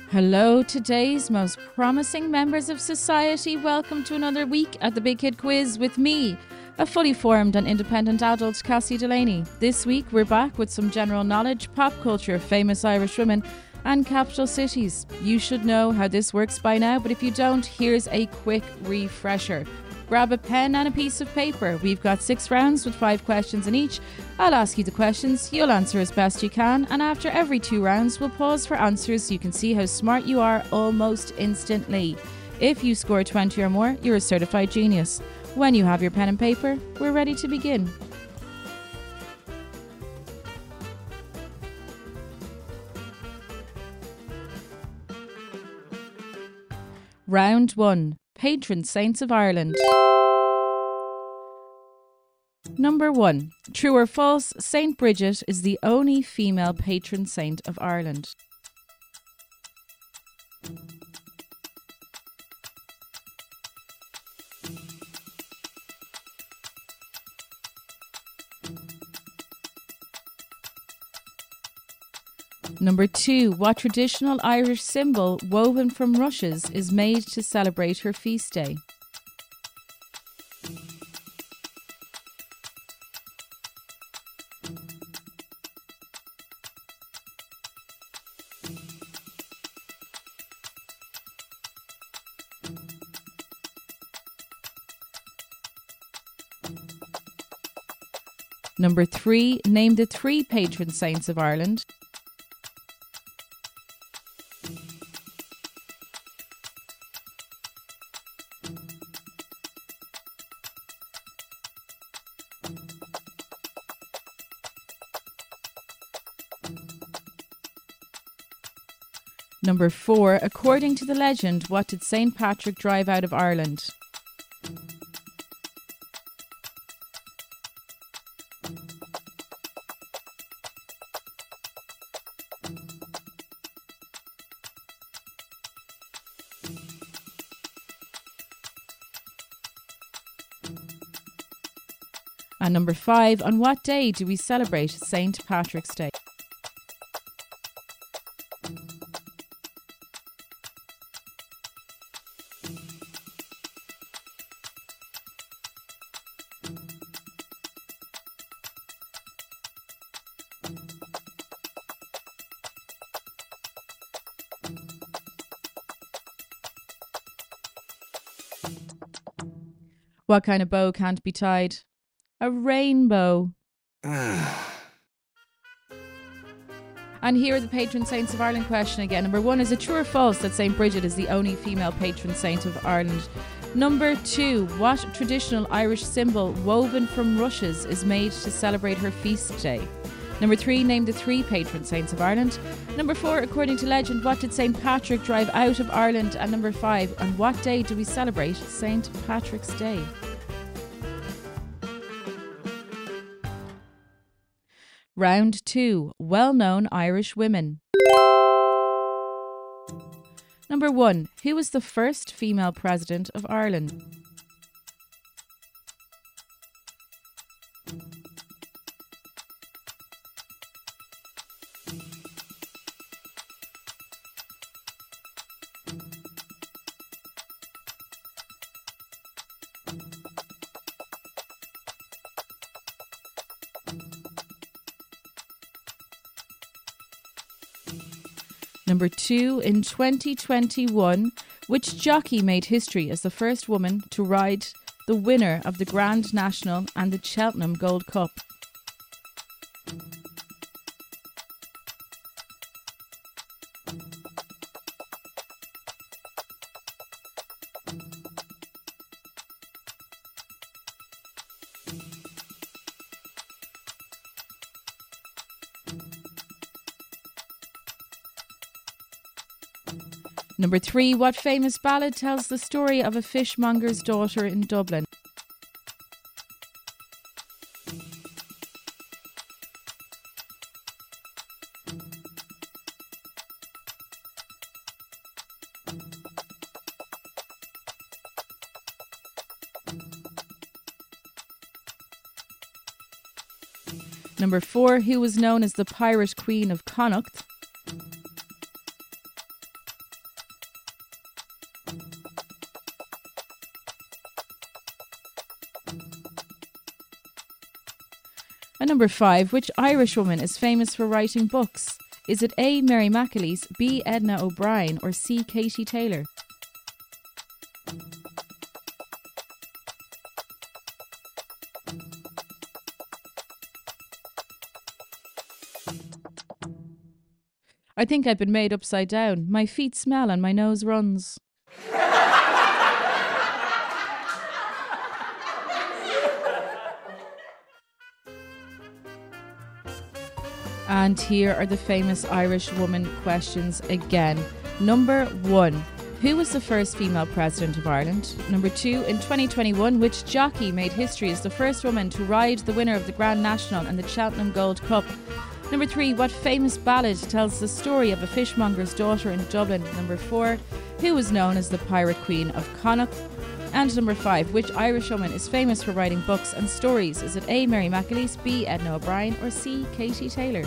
Hello, today's most promising members of society. Welcome to another week at the Big Kid Quiz with me, a fully formed and independent adult, Cassie Delaney. This week we're back with some general knowledge, pop culture, famous Irish women and capital cities. You should know how this works by now, but if you don't, here's a quick refresher. Grab a pen and a piece of paper. We've got 6 rounds with 5 questions in each. I'll ask you the questions, you'll answer as best you can, and after every 2 rounds we'll pause for answers so you can see how smart you are almost instantly. If you score 20 or more, you're a certified genius. When you have your pen and paper, we're ready to begin. Round 1. Patron Saints of Ireland. Number 1. True or false, Saint Bridget is the only female patron saint of Ireland. Number 2. What traditional Irish symbol woven from rushes is made to celebrate her feast day? Number 3. Name the 3 patron saints of Ireland. Number 4. According to the legend, what did St. Patrick drive out of Ireland? And number 5. On what day do we celebrate St. Patrick's Day? What kind of bow can't be tied? A rainbow. And here are the patron saints of Ireland question again. Number 1, is it true or false that St. Bridget is the only female patron saint of Ireland? Number 2, what traditional Irish symbol woven from rushes is made to celebrate her feast day? Number 3, name the 3 patron saints of Ireland. Number 4, according to legend, what did St. Patrick drive out of Ireland? And number 5, on what day do we celebrate St. Patrick's Day? Round 2. Well-known Irish women. Number 1. Who was the first female president of Ireland? Number 2, in 2021, which jockey made history as the first woman to ride the winner of the Grand National and the Cheltenham Gold Cup? Number 3, what famous ballad tells the story of a fishmonger's daughter in Dublin? Number 4, who was known as the Pirate Queen of Connacht? And number 5, which Irish woman is famous for writing books? Is it A. Mary McAleese, B. Edna O'Brien, or C. Katie Taylor? I think I've been made upside down. My feet smell and my nose runs. And here are the famous Irish woman questions again. Number 1, who was the first female president of Ireland? Number 2, in 2021, which jockey made history as the first woman to ride the winner of the Grand National and the Cheltenham Gold Cup? Number 3, what famous ballad tells the story of a fishmonger's daughter in Dublin? Number 4, who was known as the Pirate Queen of Connacht? And number 5, which Irish woman is famous for writing books and stories? Is it A. Mary McAleese, B. Edna O'Brien, or C. Katie Taylor?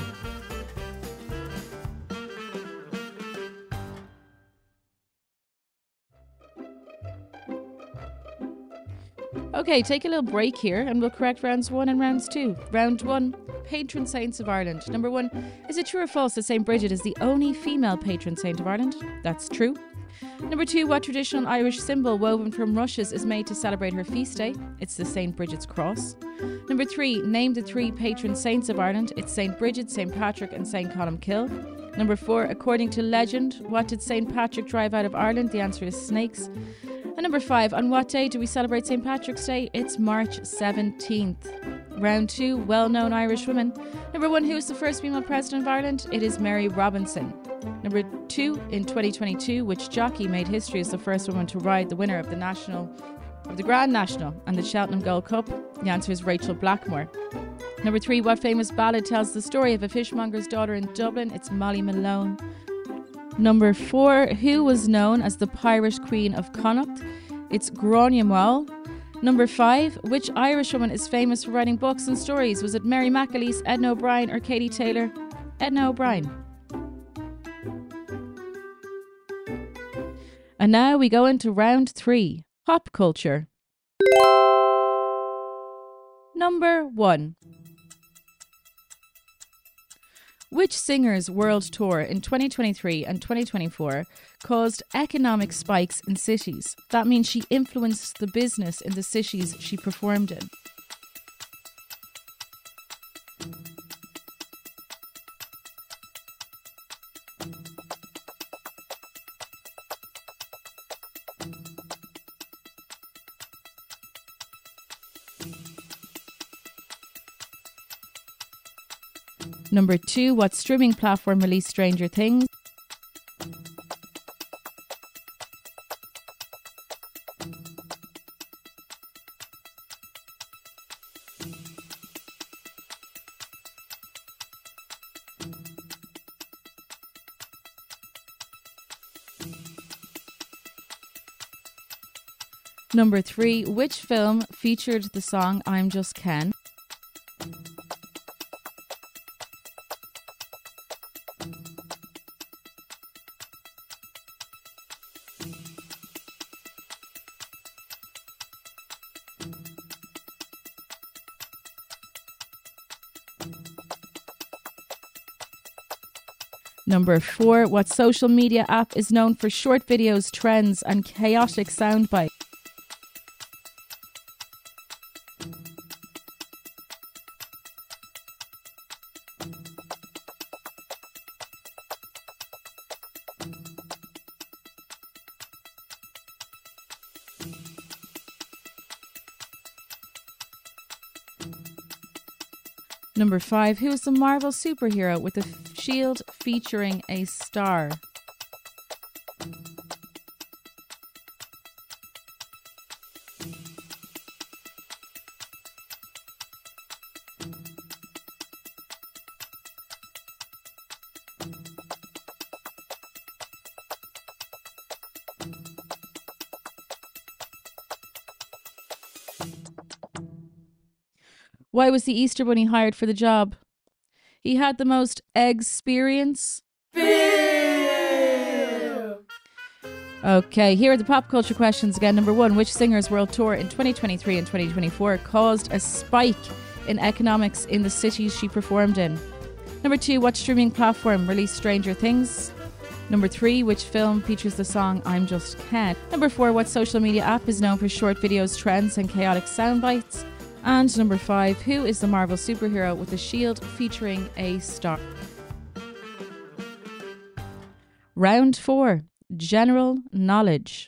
Okay, take a little break here and we'll correct rounds 1 and rounds 2. Round 1, patron saints of Ireland. Number 1, is it true or false that St. Bridget is the only female patron saint of Ireland? That's true. Number 2, what traditional Irish symbol woven from rushes is made to celebrate her feast day? It's the St. Bridget's cross. Number 3, name the 3 patron saints of Ireland. It's St. Bridget, St. Patrick and St. Columkill. Number 4, according to legend, what did St. Patrick drive out of Ireland? The answer is snakes. And number 5, on what day do we celebrate St. Patrick's Day? It's March 17th. Round 2, well-known Irish women. Number 1, who is the first female president of Ireland? It is Mary Robinson. Number 2, in 2022, which jockey made history as the first woman to ride the winner of the Grand National and the Cheltenham Gold Cup? The answer is Rachel Blackmore. Number 3, what famous ballad tells the story of a fishmonger's daughter in Dublin? It's Molly Malone. Number 4, who was known as the Pirate Queen of Connacht? It's Gráinne Mall. Number 5, which Irish woman is famous for writing books and stories? Was it Mary McAleese, Edna O'Brien or Katie Taylor? Edna O'Brien. And now we go into round 3, pop culture. Number 1. Which singer's world tour in 2023 and 2024 caused economic spikes in cities? That means she influenced the business in the cities she performed in. Number 2, what streaming platform released Stranger Things? Number 3, which film featured the song I'm Just Ken? Number 4, what social media app is known for short videos, trends and chaotic soundbites? Number 5, who is the Marvel superhero with a shield featuring a star? Why was the Easter Bunny hired for the job? He had the most experience. Okay, here are the pop culture questions again. Number 1, which singer's world tour in 2023 and 2024 caused a spike in economics in the cities she performed in? Number 2, what streaming platform released Stranger Things? Number 3, which film features the song I'm Just Ken? Number 4, what social media app is known for short videos, trends and chaotic sound bites? And number 5, who is the Marvel superhero with a shield featuring a star? Round 4, general knowledge.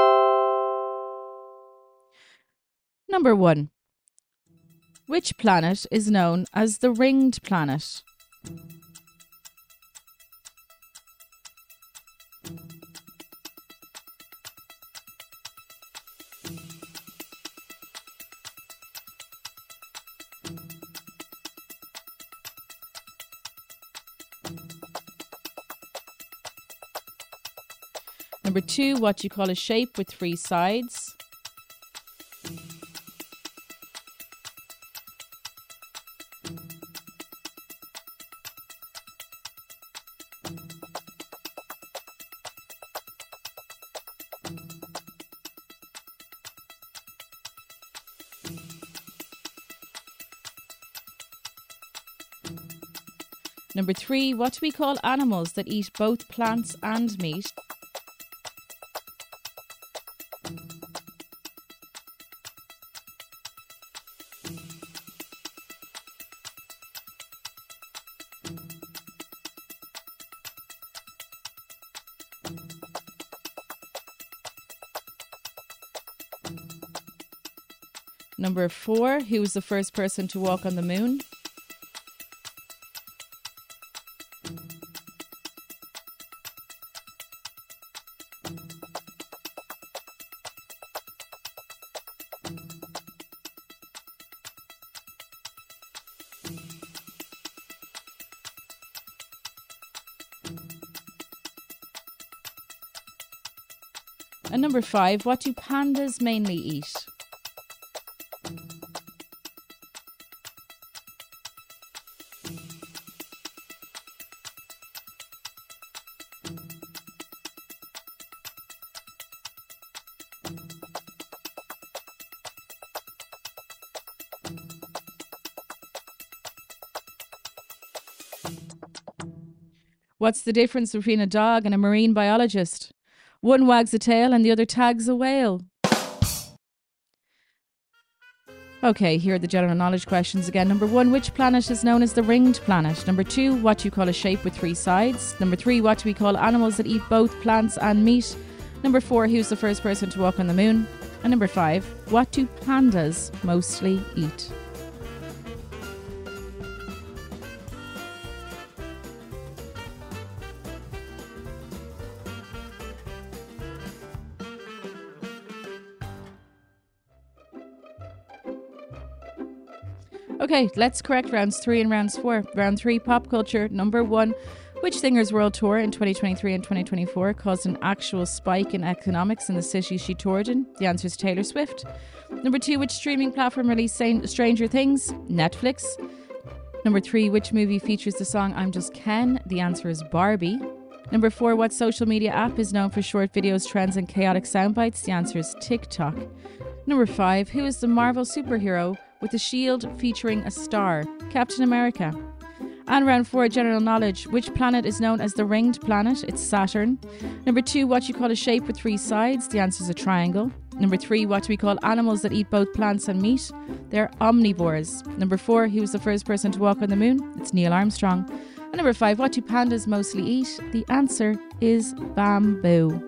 Number 1, which planet is known as the ringed planet? Number 2, what you call a shape with 3 sides. Number 3, what do we call animals that eat both plants and meat? Number 4, who was the first person to walk on the moon? And number 5, what do pandas mainly eat? What's the difference between a dog and a marine biologist? One wags a tail and the other tags a whale. Okay, here are the general knowledge questions again. Number 1, which planet is known as the ringed planet? Number 2, what you call a shape with 3 sides? Number 3, what do we call animals that eat both plants and meat? Number 4, who's the first person to walk on the moon? And number 5, what do pandas mostly eat? Okay, let's correct rounds 3 and rounds 4. Round 3, pop culture. Number 1, which singer's world tour in 2023 and 2024 caused an actual spike in economics in the city she toured in? The answer is Taylor Swift. Number 2, which streaming platform released Stranger Things? Netflix. Number 3, which movie features the song I'm Just Ken? The answer is Barbie. Number 4, what social media app is known for short videos, trends and chaotic sound bites? The answer is TikTok. Number 5, who is the Marvel superhero with a shield featuring a star? Captain America. And round 4, general knowledge. Which planet is known as the ringed planet? It's Saturn. Number 2, what you call a shape with 3 sides? The answer is a triangle. Number 3, what do we call animals that eat both plants and meat? They're omnivores. Number 4, who was the first person to walk on the moon? It's Neil Armstrong. And number 5, what do pandas mostly eat? The answer is bamboo.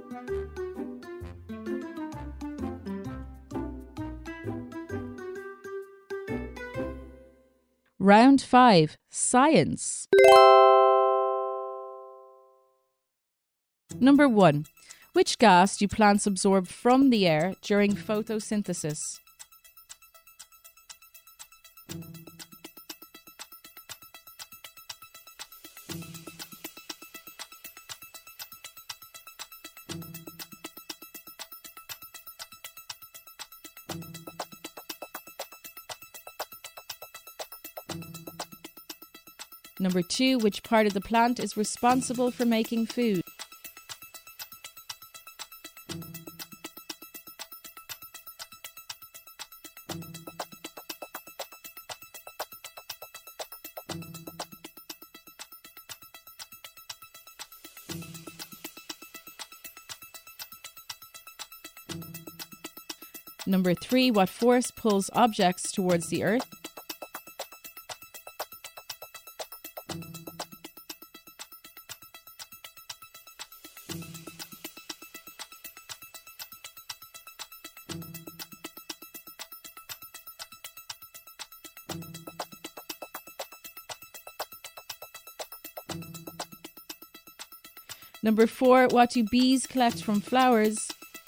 Round 5, science. Number 1, which gas do plants absorb from the air during photosynthesis? Number 2, which part of the plant is responsible for making food? Number 3, what force pulls objects towards the Earth? Number 4, what do bees collect from flowers?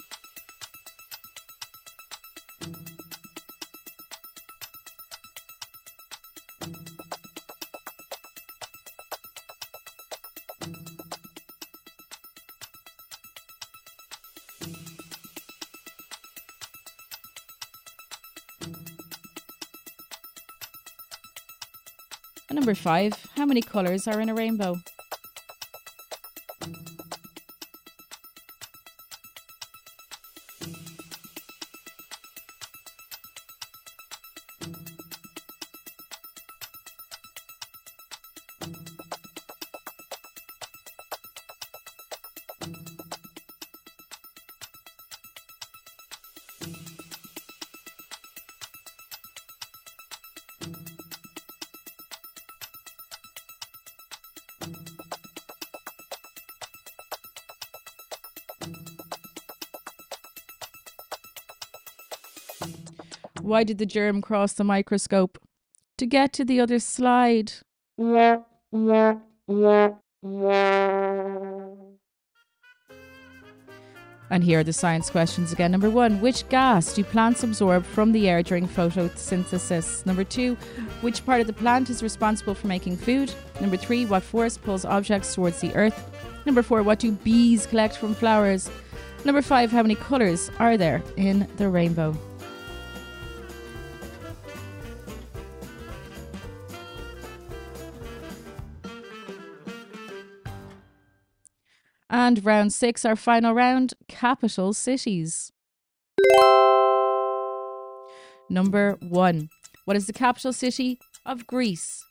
And number 5, how many colours are in a rainbow? Why did the germ cross the microscope? To get to the other slide. And here are the science questions again. Number 1, which gas do plants absorb from the air during photosynthesis? Number 2, which part of the plant is responsible for making food? Number 3, what force pulls objects towards the Earth? Number 4, what do bees collect from flowers? Number 5, how many colours are there in the rainbow? And round 6, our final round, capital cities. Number 1, what is the capital city of Greece?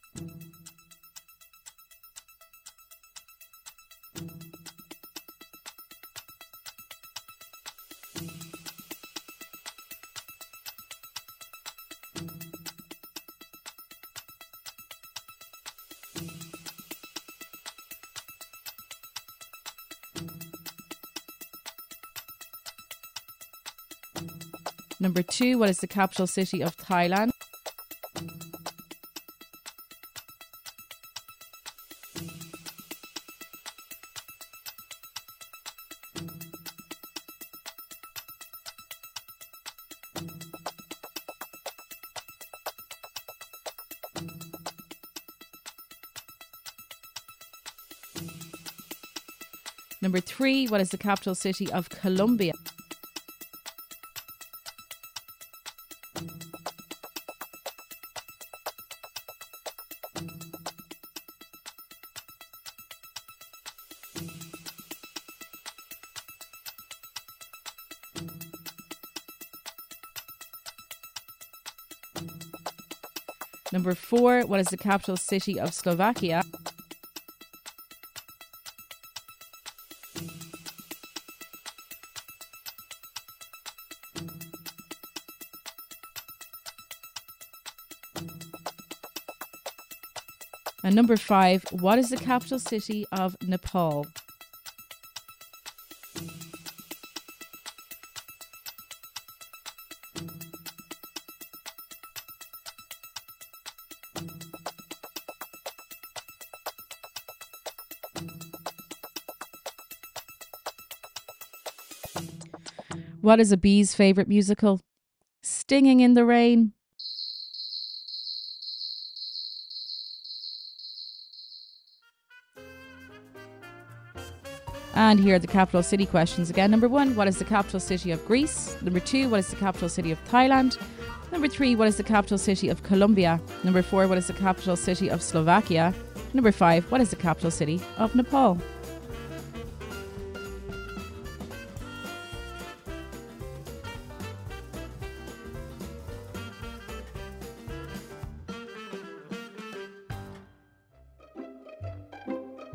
Number 2, what is the capital city of Thailand? Number 3, what is the capital city of Colombia? Number 4, what is the capital city of Slovakia? And number 5, what is the capital city of Nepal? What is a bee's favourite musical? Stinging in the Rain. And here are the capital city questions again. Number 1, what is the capital city of Greece? Number 2, what is the capital city of Thailand? Number 3, what is the capital city of Colombia? Number 4, what is the capital city of Slovakia? Number 5, what is the capital city of Nepal?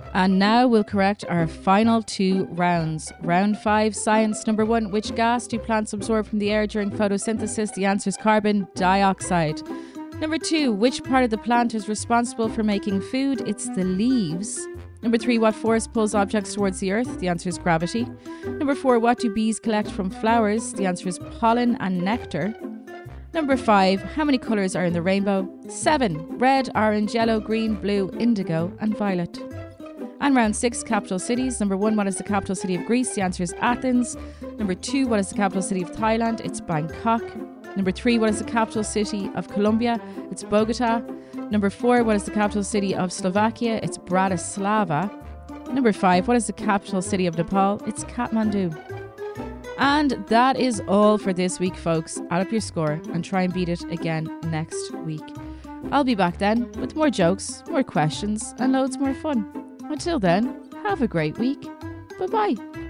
And now we'll correct our final 2 rounds. Round 5, science. Number 1, which gas do plants absorb from the air during photosynthesis? The answer is carbon dioxide. Number 2, which part of the plant is responsible for making food? It's the leaves. Number 3, what force pulls objects towards the earth? The answer is gravity. Number 4, what do bees collect from flowers? The answer is pollen and nectar. Number 5, how many colours are in the rainbow? 7, red, orange, yellow, green, blue, indigo and violet. And round 6, capital cities. Number 1, what is the capital city of Greece? The answer is Athens. Number 2, what is the capital city of Thailand? It's Bangkok. Number 3, what is the capital city of Colombia? It's Bogota. Number 4, what is the capital city of Slovakia? It's Bratislava. Number 5, what is the capital city of Nepal? It's Kathmandu. And that is all for this week, folks. Add up your score and try and beat it again next week. I'll be back then with more jokes, more questions, and loads more fun. Until then, have a great week. Bye-bye.